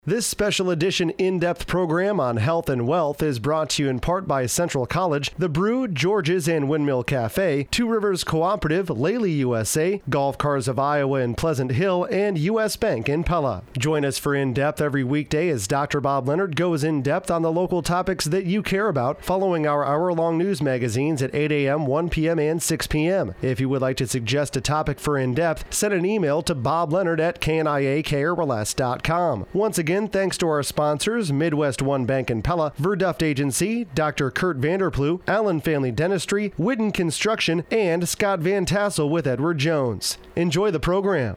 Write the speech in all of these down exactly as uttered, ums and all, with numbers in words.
This special edition in-depth program on health and wealth is brought to you in part by Central College, The Brew, George's and Windmill Cafe, Two Rivers Cooperative, Lely U S A, Golf Cars of Iowa in Pleasant Hill, and U S Bank in Pella. Join us for In-Depth every weekday as Doctor Bob Leonard goes in-depth on the local topics that you care about, following our hour-long news magazines at eight a.m., one p.m., and six p.m. If you would like to suggest a topic for In-Depth, send an email to bob leonard at k n i a k r l s dot com. Once again, Again, thanks to our sponsors, Midwest One Bank in Pella, Verduft Agency, Doctor Kurt Vanderplu, Allen Family Dentistry, Whidden Construction, and Scott Van Tassel with Edward Jones. Enjoy the program.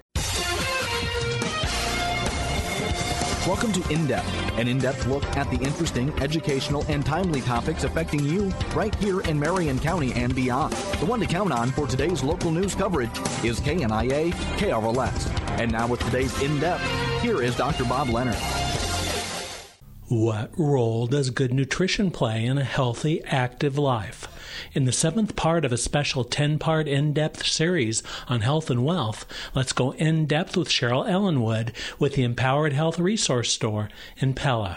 Welcome to In-Depth, an in-depth look at the interesting, educational, and timely topics affecting you right here in Marion County and beyond. The one to count on for today's local news coverage is K N I A K R L S. And now with today's In-Depth, here is Doctor Bob Leonard. What role does good nutrition play in a healthy, active life? In the seventh part of a special ten-part in-depth series on health and wealth, let's go in-depth with Cheryl Ellenwood with the Empowered Health Resource Store in Pella.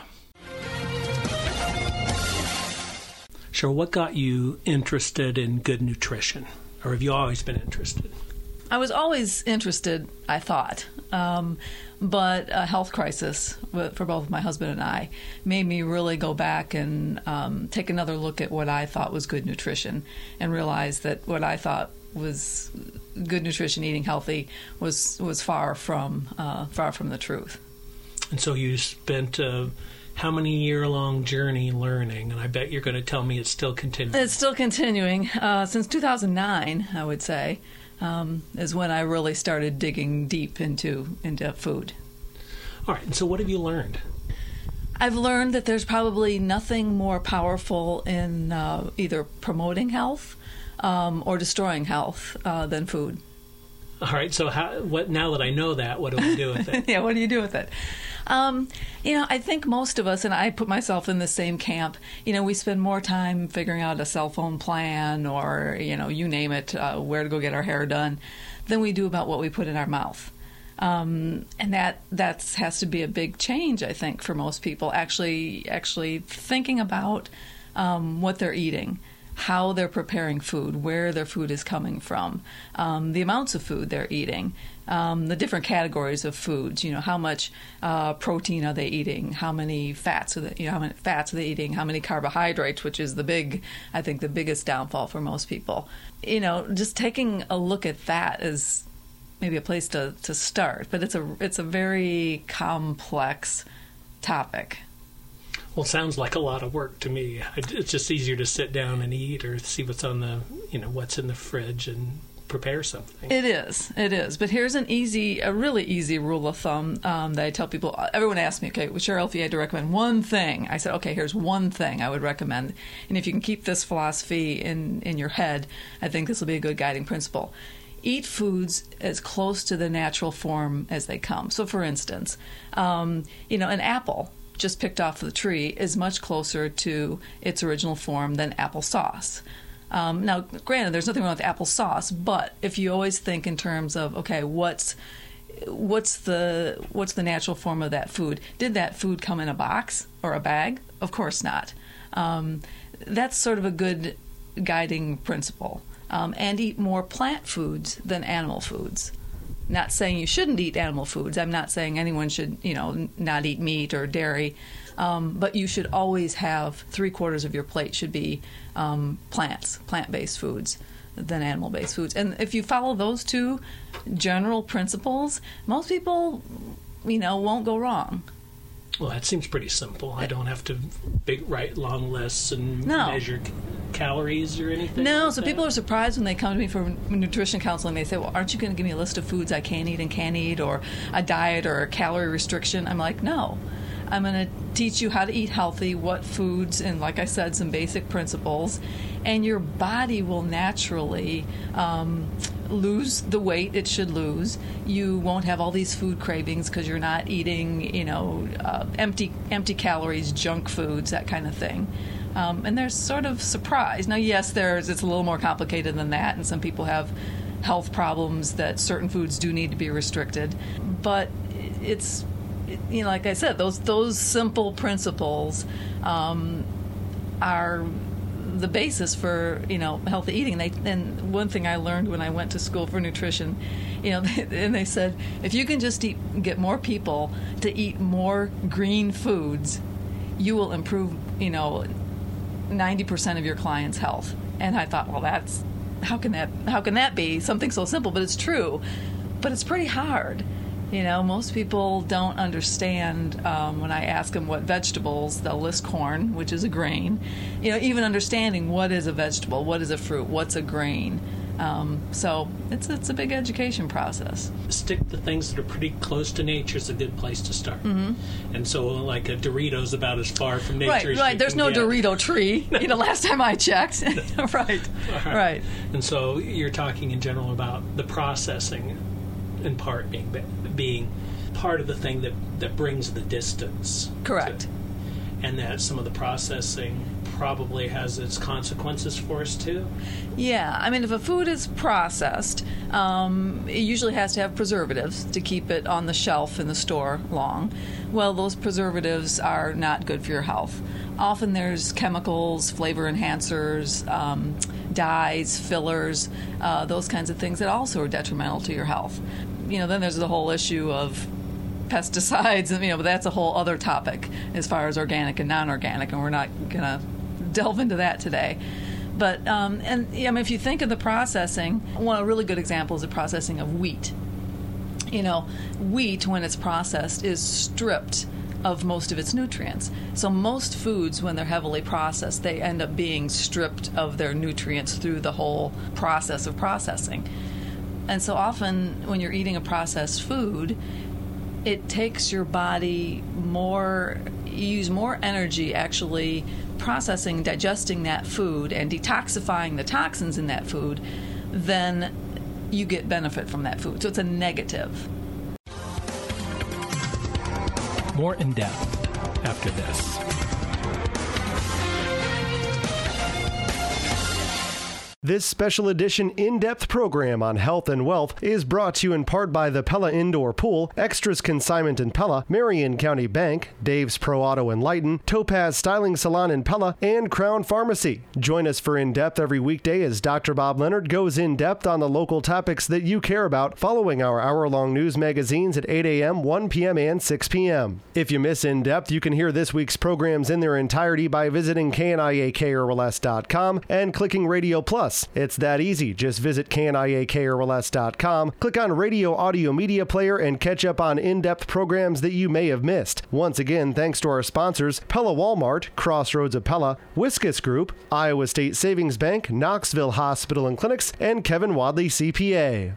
Cheryl, what got you interested in good nutrition? Or have you always been interested? I was always interested, I thought, um, but a health crisis for both my husband and I made me really go back and um, take another look at what I thought was good nutrition and realize that what I thought was good nutrition, eating healthy, was was far from uh, far from the truth. And so you spent uh, how many year-long journey learning? And I bet you're going to tell me it's still continuing. It's still continuing. Uh, since two thousand nine, I would say. Um, is when I really started digging deep into into food. All right, and so what have you learned? I've learned that there's probably nothing more powerful in uh, either promoting health um, or destroying health uh, than food. All right, so how, what? Now that I know that, what do we do with it? Yeah, what do you do with it? Um, you know, I think most of us, and I put myself in the same camp, you know, we spend more time figuring out a cell phone plan or, you know, you name it, uh, where to go get our hair done, than we do about what we put in our mouth. Um, and that that's has to be a big change, I think, for most people, actually, actually thinking about um, what they're eating, how they're preparing food, where their food is coming from, um, the amounts of food they're eating, um, the different categories of foods. You know, how much uh, protein are they eating? How many fats are they? You know, how many fats are they eating? How many carbohydrates? Which is the big, I think, the biggest downfall for most people. You know, just taking a look at that is maybe a place to, to start. But it's a it's a very complex topic. Well, it sounds like a lot of work to me. It's just easier to sit down and eat or see what's on the, you know, what's in the fridge and prepare something. It is. It is. But here's an easy, a really easy rule of thumb um, that I tell people. Everyone asks me, okay, well, Cheryl, if you had to recommend one thing, I said, okay, here's one thing I would recommend. And if you can keep this philosophy in, in your head, I think this will be a good guiding principle. Eat foods as close to the natural form as they come. So, for instance, um, you know, an apple just picked off the tree is much closer to its original form than applesauce. Um, now, granted, there's nothing wrong with applesauce, but if you always think in terms of, okay, what's what's the what's the natural form of that food? Did that food come in a box or a bag? Of course not. Um, that's sort of a good guiding principle. Um, and eat more plant foods than animal foods. Not saying you shouldn't eat animal foods. I'm not saying anyone should, you know, not eat meat or dairy. Um, but you should always have three quarters of your plate should be um, plants, plant-based foods than animal-based foods. And if you follow those two general principles, most people, you know, won't go wrong. Well, that seems pretty simple. I don't have to big write long lists and no. measure c- calories or anything. No, like so that. People are surprised when they come to me for nutrition counseling. They say, well, aren't you going to give me a list of foods I can eat and can't eat, or a diet or a calorie restriction? I'm like, no. I'm going to teach you how to eat healthy, what foods, and like I said, some basic principles. And your body will naturally um, lose the weight it should lose. You won't have all these food cravings because you're not eating, you know, uh, empty empty calories, junk foods, that kind of thing. Um, and there's sort of surprise. Now, yes, there's it's a little more complicated than that, and some people have health problems that certain foods do need to be restricted. But it's you know, like I said, those those simple principles um, are the basis for, you know, healthy eating. They, and one thing I learned when I went to school for nutrition, you know, and they said, if you can just eat, get more people to eat more green foods, you will improve, you know, ninety percent of your clients' health. And I thought, well, that's, how can that, how can that be something so simple? But it's true. But it's pretty hard. You know, most people don't understand um, when I ask them what vegetables, they'll list corn, which is a grain. You know, even understanding what is a vegetable, what is a fruit, what's a grain. Um, so it's it's a big education process. Stick to things that are pretty close to nature is a good place to start. Mm-hmm. And so, like a Dorito's about as far from nature right, as right. you There's can no get. Dorito tree. You know, last time I checked. right, right, right. And so you're talking in general about the processing, in part being being part of the thing that that brings the distance. Correct. To, and that some of the processing probably has its consequences for us too. Yeah, I mean, if a food is processed, um, it usually has to have preservatives to keep it on the shelf in the store long. Well, those preservatives are not good for your health. Often there's chemicals, flavor enhancers, um, dyes, fillers, uh, those kinds of things that also are detrimental to your health. You know, then there's the whole issue of pesticides, and you know, but that's a whole other topic as far as organic and non-organic, and we're not going to delve into that today. But um, and I mean, if you think of the processing, one a really good example is the processing of wheat. You know, wheat when it's processed is stripped of most of its nutrients. So most foods, when they're heavily processed, they end up being stripped of their nutrients through the whole process of processing. And so often when you're eating a processed food, it takes your body more, you use more energy actually processing, digesting that food and detoxifying the toxins in that food than you get benefit from that food. So it's a negative. More in depth after this. This special edition in-depth program on health and wealth is brought to you in part by the Pella Indoor Pool, Extras Consignment in Pella, Marion County Bank, Dave's Pro Auto in Lighton, Topaz Styling Salon in Pella, and Crown Pharmacy. Join us for In-Depth every weekday as Doctor Bob Leonard goes in-depth on the local topics that you care about, following our hour-long news magazines at eight a.m., one p.m., and six p.m. If you miss In-Depth, you can hear this week's programs in their entirety by visiting K N I A K R L S dot com and clicking Radio Plus. It's that easy. Just visit K N I A K R L S dot com, click on Radio Audio Media Player, and catch up on in-depth programs that you may have missed. Once again, thanks to our sponsors, Pella Walmart, Crossroads of Pella, Whiskas Group, Iowa State Savings Bank, Knoxville Hospital and Clinics, and Kevin Wadley C P A.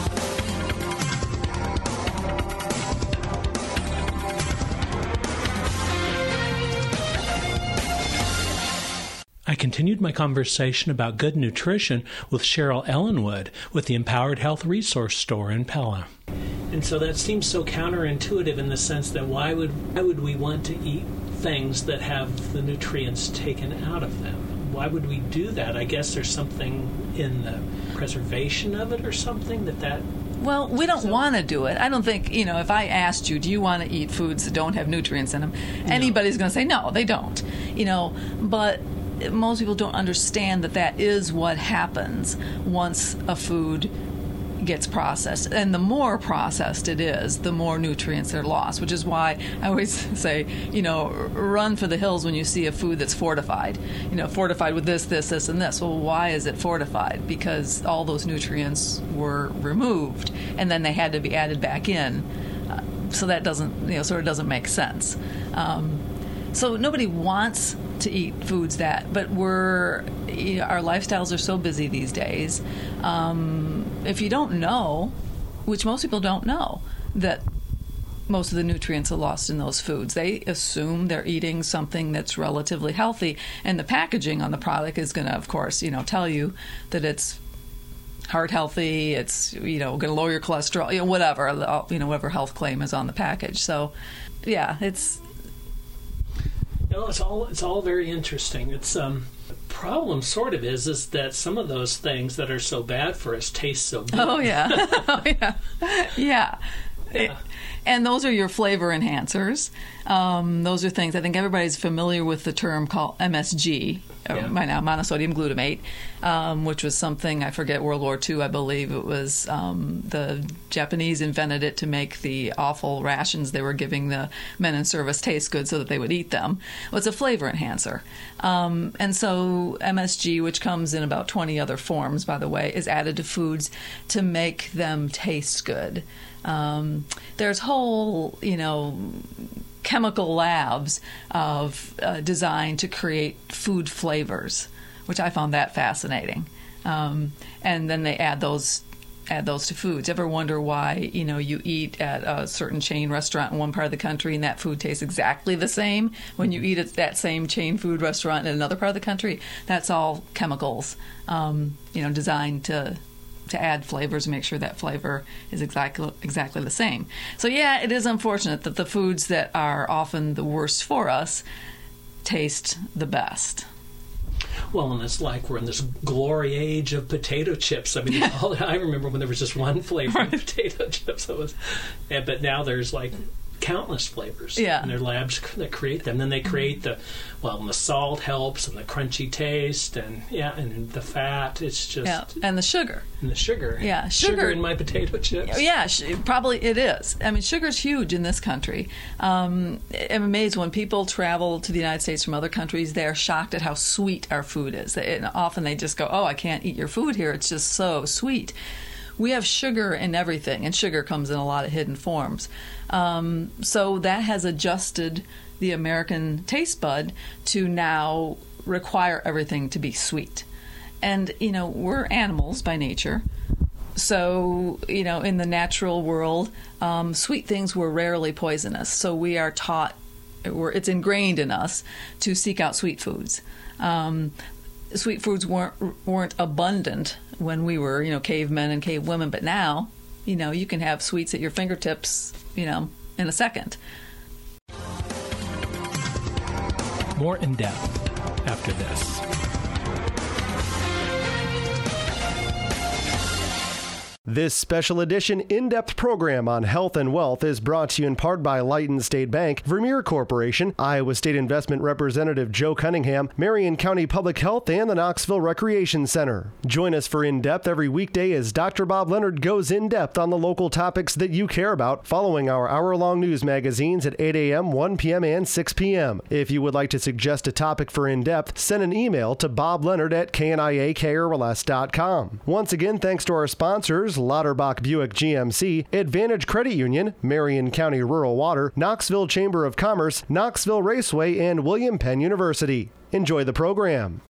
I continued my conversation about good nutrition with Cheryl Ellenwood with the Empowered Health Resource Store in Pella. And so that seems so counterintuitive in the sense that why would why would we want to eat things that have the nutrients taken out of them? Why would we do that? I guess there's something in the preservation of it or something that that... Well, we don't so, want to do it. I don't think, you know, if I asked you, do you want to eat foods that don't have nutrients in them? No. Anybody's going to say, no, they don't. You know, but... most people don't understand that that is what happens once a food gets processed. And the more processed it is, the more nutrients are lost, which is why I always say, you know, run for the hills when you see a food that's fortified. You know, fortified with this, this, this, and this. Well, why is it fortified? Because all those nutrients were removed, and then they had to be added back in. Uh, so that doesn't, you know, sort of doesn't make sense. Um, so nobody wants to eat foods that, but we're, you know, our lifestyles are so busy these days. Um, if you don't know, which most people don't know, that most of the nutrients are lost in those foods, they assume they're eating something that's relatively healthy, and the packaging on the product is going to, of course, you know, tell you that it's heart healthy, it's, you know, going to lower your cholesterol, you know, whatever, you know, whatever health claim is on the package. So, yeah, it's. You know, it's all it's all very interesting. It's um, the problem sort of is is that some of those things that are so bad for us taste so good. Oh yeah, oh yeah, yeah. Yeah. And those are your flavor enhancers. Um, those are things, I think everybody's familiar with the term called M S G, Yeah. by now, monosodium glutamate, um, which was something, I forget, World War Two, I believe it was, um, the Japanese invented it to make the awful rations they were giving the men in service taste good so that they would eat them. Well, it's a flavor enhancer. Um, and so M S G, which comes in about twenty other forms, by the way, is added to foods to make them taste good. Um, there's whole, you know, chemical labs of uh, designed to create food flavors, which I found that fascinating. Um, and then they add those add those to foods. Ever wonder why, you know, you eat at a certain chain restaurant in one part of the country and that food tastes exactly the same when you eat at that same chain food restaurant in another part of the country? That's all chemicals, um, you know, designed to to add flavors and make sure that flavor is exactly exactly the same. So yeah, it is unfortunate that the foods that are often the worst for us taste the best. Well, and it's like we're in this glory age of potato chips. I mean, all, I remember when there was just one flavor of potato chips. That was, yeah, but now there's like countless flavors. Yeah. And there are labs that create them. Then they create the, well, and the salt helps, and the crunchy taste, and yeah, and the fat. It's just Yeah, and the sugar. And the sugar. Yeah, sugar, sugar in my potato chips. Yeah, sh- probably it is. I mean, sugar's huge in this country. Um, I'm amazed when people travel to the United States from other countries, they're shocked at how sweet our food is. And often they just go, oh, I can't eat your food here. It's just so sweet. We have sugar in everything, and sugar comes in a lot of hidden forms. Um, so that has adjusted the American taste bud to now require everything to be sweet. And, you know, we're animals by nature. So, you know, in the natural world, um, sweet things were rarely poisonous. So we are taught, we're, it's ingrained in us to seek out sweet foods. Um, sweet foods weren't weren't abundant when we were, you know, cavemen and cavewomen, but now, you know, you can have sweets at your fingertips, you know, in a second. More in depth after this. This special edition in-depth program on health and wealth is brought to you in part by Lighton State Bank, Vermeer Corporation, Iowa State Investment Representative Joe Cunningham, Marion County Public Health, and the Knoxville Recreation Center. Join us for In-Depth every weekday as Doctor Bob Leonard goes in-depth on the local topics that you care about, following our hour-long news magazines at eight a.m., one p.m., and six p.m. If you would like to suggest a topic for In-Depth, send an email to bobleonard at k n i a k r l s dot com. Once again, thanks to our sponsors, Lauterbach Buick G M C, Advantage Credit Union, Marion County Rural Water, Knoxville Chamber of Commerce, Knoxville Raceway, and William Penn University. Enjoy the program.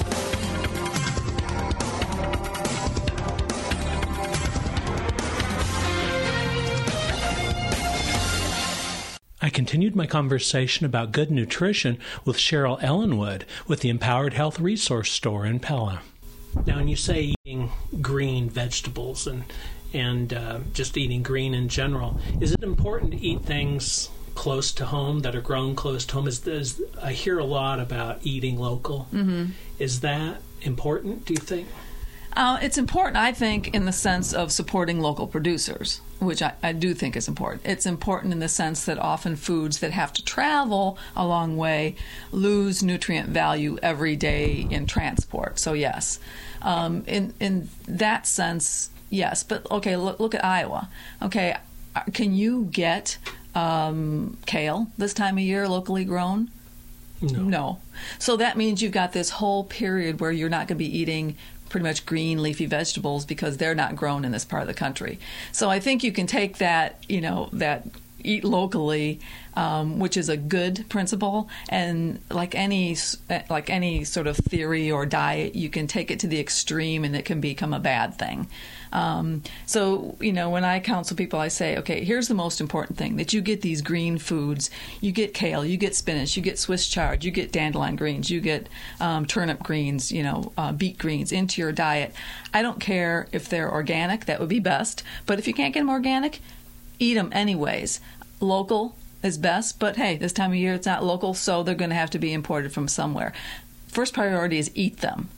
I continued my conversation about good nutrition with Cheryl Ellenwood with the Empowered Health Resource Store in Pella. Now, when you say eating green vegetables and and uh, just eating green in general, is it important to eat things close to home that are grown close to home? Is, is I hear a lot about eating local. Mm-hmm. Is that important, do you think? Uh, it's important, I think, in the sense of supporting local producers, which I, I do think is important. It's important in the sense that often foods that have to travel a long way lose nutrient value every day in transport. So, yes, um, in in that sense, yes. But, okay, look, look at Iowa. Okay, can you get um, kale this time of year locally grown? No. No. So that means you've got this whole period where you're not going to be eating pretty much green leafy vegetables because they're not grown in this part of the country. So I think you can take that, you know, that eat locally, um, which is a good principle, and like any like any sort of theory or diet, you can take it to the extreme and it can become a bad thing. Um, so, you know, when I counsel people, I say, okay, here's the most important thing, that you get these green foods. You get kale, you get spinach, you get Swiss chard, you get dandelion greens, you get um, turnip greens, you know, uh, beet greens into your diet. I don't care if they're organic, that would be best. But if you can't get them organic, eat them anyways. Local is best, but hey, this time of year it's not local, so they're going to have to be imported from somewhere. First priority is eat them.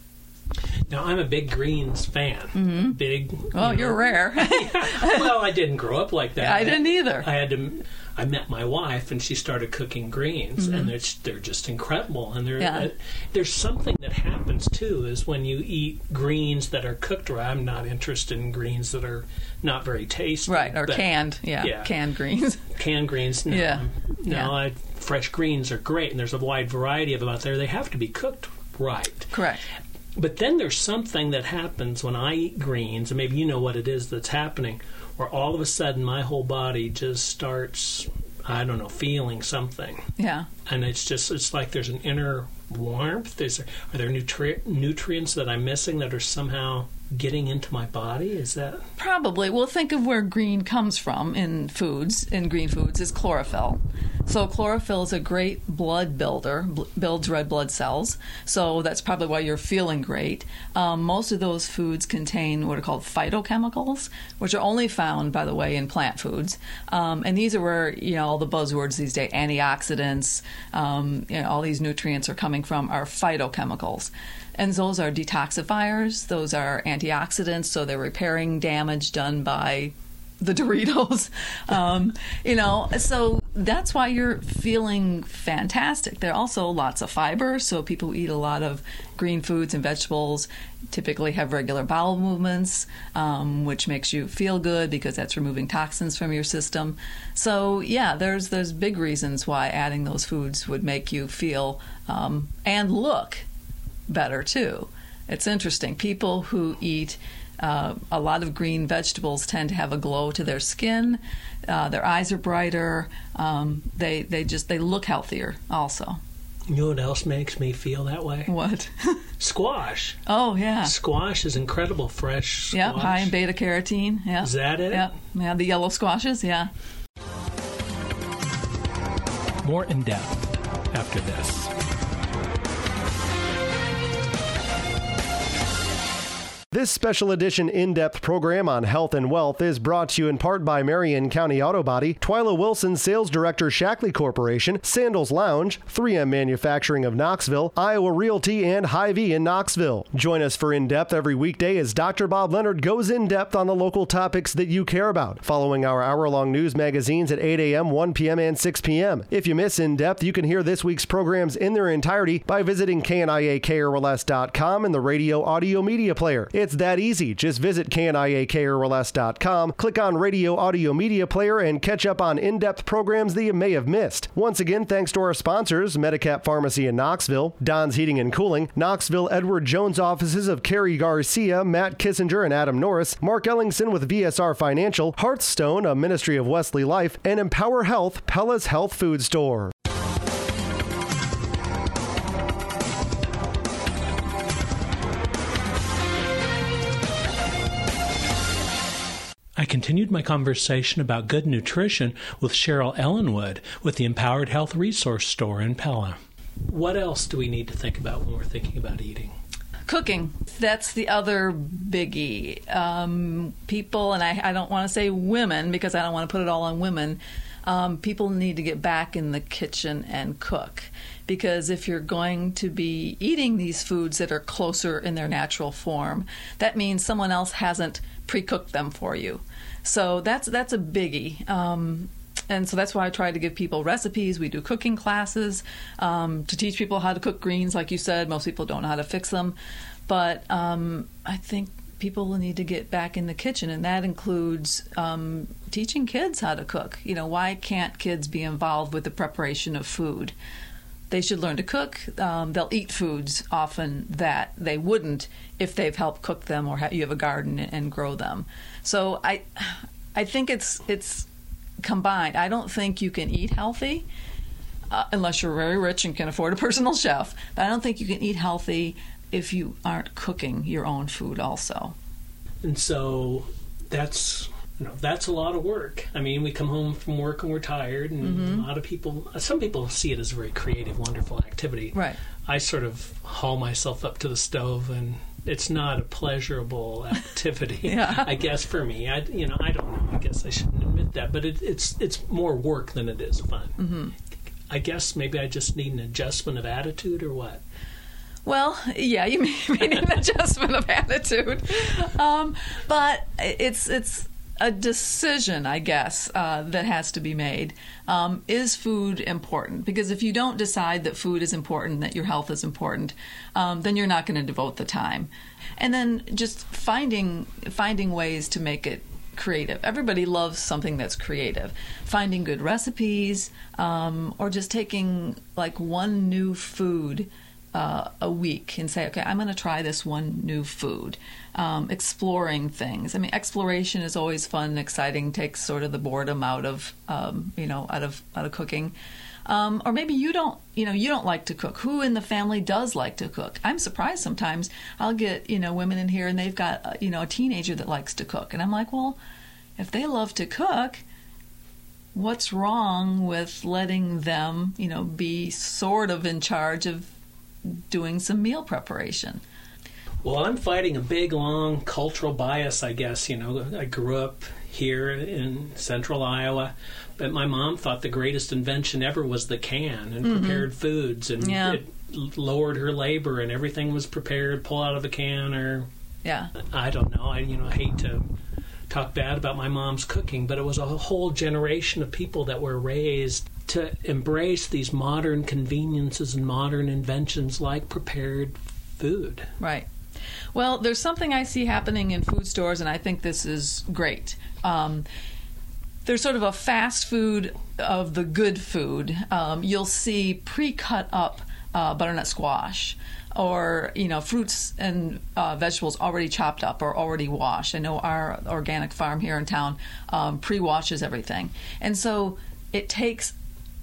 Now, I'm a big greens fan. Mm-hmm. Big. Oh, you know, you're rare. Well, I didn't grow up like that. I didn't either. I had to. I met my wife, and she started cooking greens, mm-hmm. and they're they're just incredible. And they're, yeah. uh, there's something that happens too is when you eat greens that are cooked right. I'm not interested in greens that are not very tasty. Right, or canned. Yeah, yeah, canned greens. Canned greens. No, yeah. no. Yeah. I, fresh greens are great, and there's a wide variety of them out there. They have to be cooked right. Correct. But then there's something that happens when I eat greens, and maybe you know what it is that's happening, where all of a sudden my whole body just starts, I don't know, feeling something. Yeah. And it's just, it's like there's an inner warmth. Is there, are there nutri- nutrients that I'm missing that are somehow getting into my body? Is that? Probably. Well, think of where green comes from in foods, in green foods, is chlorophyll. So chlorophyll is a great blood builder, b- builds red blood cells. So that's probably why you're feeling great. Um, most of those foods contain what are called phytochemicals, which are only found, by the way, in plant foods. Um, and these are where, you know, all the buzzwords these days, antioxidants, um, you know, all these nutrients are coming from are phytochemicals. And those are detoxifiers. Those are antioxidants, so they're repairing damage done by the Doritos. Um, you know, so that's why you're feeling fantastic. There are also lots of fiber, so people who eat a lot of green foods and vegetables typically have regular bowel movements, um, which makes you feel good because that's removing toxins from your system. So, yeah, there's there's big reasons why adding those foods would make you feel um, and look better too. It's interesting. People who eat uh, a lot of green vegetables tend to have a glow to their skin. Uh, their eyes are brighter. Um, they they just they look healthier also. You know what else makes me feel that way? What? Squash. Oh, yeah. Squash is incredible. Fresh squash. Yep, high in beta carotene. Yeah. Is that it? Yep. Yeah, the yellow squashes, yeah. More in depth after this. This special edition in-depth program on health and wealth is brought to you in part by Marion County Auto Body, Twyla Wilson Sales Director Shackley Corporation, Sandals Lounge, three M Manufacturing of Knoxville, Iowa Realty, and Hy-Vee in Knoxville. Join us for In-Depth every weekday as Doctor Bob Leonard goes in-depth on the local topics that you care about, following our hour-long news magazines at eight a.m., one p.m., and six p.m. If you miss In-Depth, you can hear this week's programs in their entirety by visiting K N I A K R L S dot com and the radio audio media player. It's that easy. Just visit K N I A K R L S dot com, click on Radio Audio Media Player, and catch up on in-depth programs that you may have missed. Once again, thanks to our sponsors, Medicap Pharmacy in Knoxville, Don's Heating and Cooling, Knoxville Edward Jones offices of Kerry Garcia, Matt Kissinger, and Adam Norris, Mark Ellingson with V S R Financial, Hearthstone, a ministry of Wesley Life, and Empower Health, Pella's Health Food Store. I continued my conversation about good nutrition with Cheryl Ellenwood with the Empowered Health Resource Store in Pella. What else do we need to think about when we're thinking about eating? Cooking. That's the other biggie. Um, people, and I, I don't want to say women because I don't want to put it all on women, um, people need to get back in the kitchen and cook. Because if you're going to be eating these foods that are closer in their natural form, that means someone else hasn't pre-cooked them for you. So that's that's a biggie. Um, and so that's why I try to give people recipes. We do cooking classes um, to teach people how to cook greens. Like you said, most people don't know how to fix them. But um, I think people will need to get back in the kitchen, and that includes um, teaching kids how to cook. You know, why can't kids be involved with the preparation of food? They should learn to cook. Um, they'll eat foods often that they wouldn't if they've helped cook them or ha- you have a garden and grow them. So I, I think it's it's combined. I don't think you can eat healthy uh, unless you're very rich and can afford a personal chef. But I don't think you can eat healthy if you aren't cooking your own food also. And so that's... You know, that's a lot of work. I mean, we come home from work and we're tired, and mm-hmm. a lot of people, some people see it as a very creative, wonderful activity. Right. I sort of haul myself up to the stove, and it's not a pleasurable activity. Yeah. I guess for me, I, you know, I don't know. I guess I shouldn't admit that, but it, it's it's more work than it is fun. Mm-hmm. I guess maybe I just need an adjustment of attitude, or what? Well, yeah, you made an adjustment of attitude, um, but it's it's a decision, I guess, uh, that has to be made. Um, is food important? Because if you don't decide that food is important, that your health is important, um, then you're not going to devote the time. And then just finding finding ways to make it creative. Everybody loves something that's creative. Finding good recipes, um, or just taking like one new food Uh, a week and say, okay, I'm going to try this one new food. Um, exploring things. I mean, exploration is always fun and exciting. Takes sort of the boredom out of, um, you know, out of out of cooking. Um, or maybe you don't, you know, you don't like to cook. Who in the family does like to cook? I'm surprised sometimes. I'll get, you know, women in here and they've got, uh, you know, a teenager that likes to cook, and I'm like, well, if they love to cook, what's wrong with letting them, you know, be sort of in charge of doing some meal preparation? Well, I'm fighting a big, long cultural bias, I guess. You know, I grew up here in central Iowa, but my mom thought the greatest invention ever was the can and mm-hmm. prepared foods, and yeah. it lowered her labor, and everything was prepared, pull out of a can, or yeah, I don't know. I you know hate to talk bad about my mom's cooking, but it was a whole generation of people that were raised to embrace these modern conveniences and modern inventions like prepared food. Right. Well, there's something I see happening in food stores, and I think this is great. Um, there's sort of a fast food of the good food. Um, you'll see pre-cut up uh, butternut squash, or, you know, fruits and uh, vegetables already chopped up or already washed. I know our organic farm here in town um, pre-washes everything. And so it takes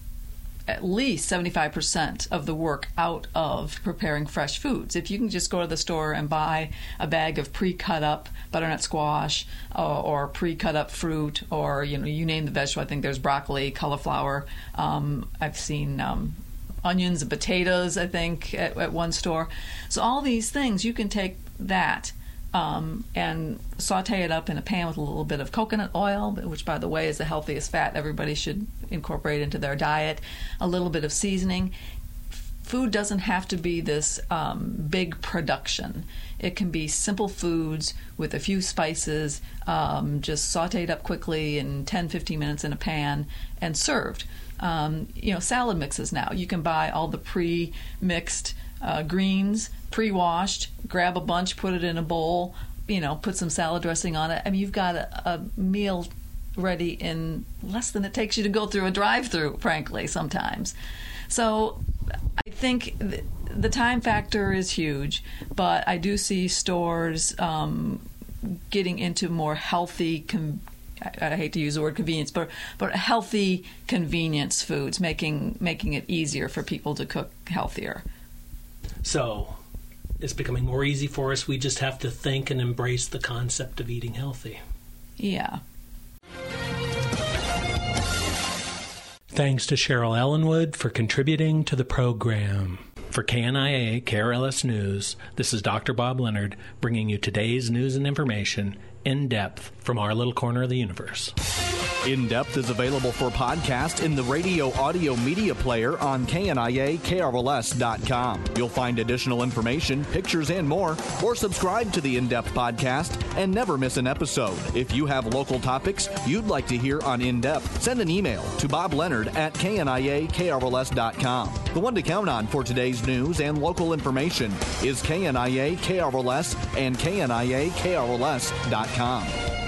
at least seventy-five percent of the work out of preparing fresh foods. If you can just go to the store and buy a bag of pre-cut up butternut squash uh, or pre-cut up fruit, or, you know, you name the vegetable. I think there's broccoli, cauliflower. Um, I've seen um, onions and potatoes, I think, at, at one store. So all these things, you can take that um, and saute it up in a pan with a little bit of coconut oil, which, by the way, is the healthiest fat everybody should incorporate into their diet. A little bit of seasoning. Food doesn't have to be this um, big production. It can be simple foods with a few spices, um, just sauteed up quickly in ten, fifteen minutes in a pan and served. Um, you know, salad mixes now. You can buy all the pre-mixed uh, greens, pre-washed, grab a bunch, put it in a bowl, you know, put some salad dressing on it. I mean, you've got a, a meal ready in less than it takes you to go through a drive-through, frankly, sometimes. So I think th- the time factor is huge, but I do see stores um, getting into more healthy, com- I, I hate to use the word convenience, but but healthy convenience foods, making making it easier for people to cook healthier. So it's becoming more easy for us. We just have to think and embrace the concept of eating healthy. Yeah. Thanks to Cheryl Ellenwood for contributing to the program. For K N I A K R L S News, this is Doctor Bob Leonard bringing you today's news and information in depth from our little corner of the universe. In Depth is available for podcast in the radio audio media player on K N I A K R L S dot com. You'll find additional information, pictures, and more, or subscribe to the In Depth podcast and never miss an episode. If you have local topics you'd like to hear on In Depth, send an email to Bob Leonard at K N I A K R L S dot com. The one to count on for today's news and local information is K N I A K R L S and K N I A K R L S dot com.